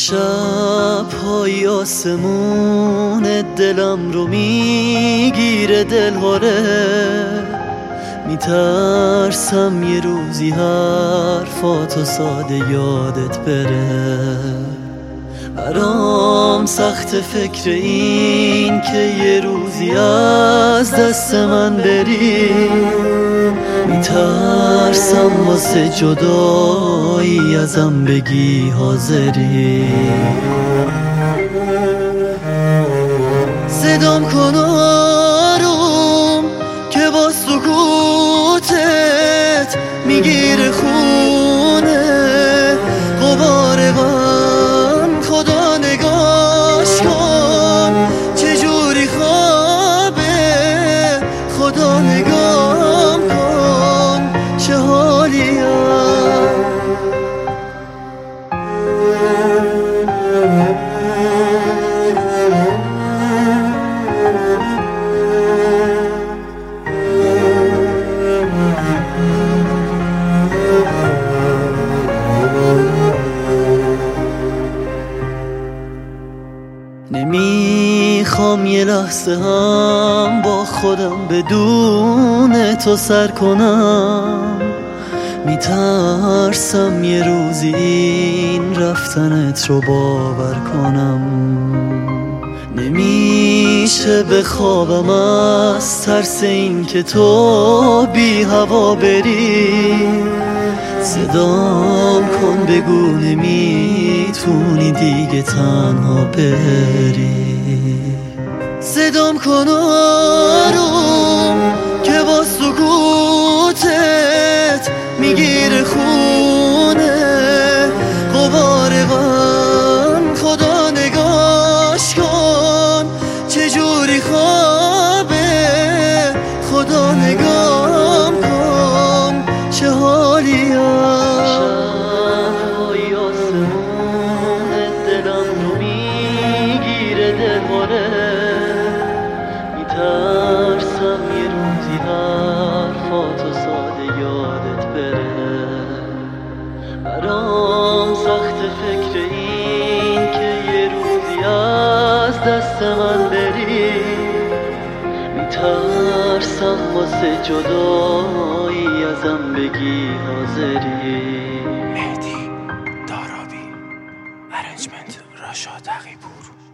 شب‌های آسمون دلم رو میگیره دلهوره، میترسم یه روزی حرفاتو ساده یادت بره. برام سخت فکر این که یه روزی از دست من بری، میترسم واسه جدایی ازم بگی حاضری. صدام کن آروم که با سکوتت میگیره خونه غبار غم. خدا نگاش کن چجوری خوابه، خدا نگام کن چه حالیم. نمیخوام یه لحظه هم با خودم بدون تو سر کنم، میترسم یه روزی این رفتنت رو باور کنم. نمیشه بخوابم از ترس این که تو بی هوا بری. صدام کن بگو نمیتونی دیگه تنها بری. صدام کن آروم که با سکوتت میگیره خونه غبار غم. خدا نگاش کن چجوری خوابه، خدا نگام کن چه حالیم. شب‌های آسمون دلم رو میگیره دلهوره، میترسم یه روزی حرفاتو ساده یادت بره. برام سخت فکر این که یه روزی از دست من بری، میترسم واسه جدایی ازم بگی حاضری. مهدی دارابی، ارنجمنت راشا تقی‌پور.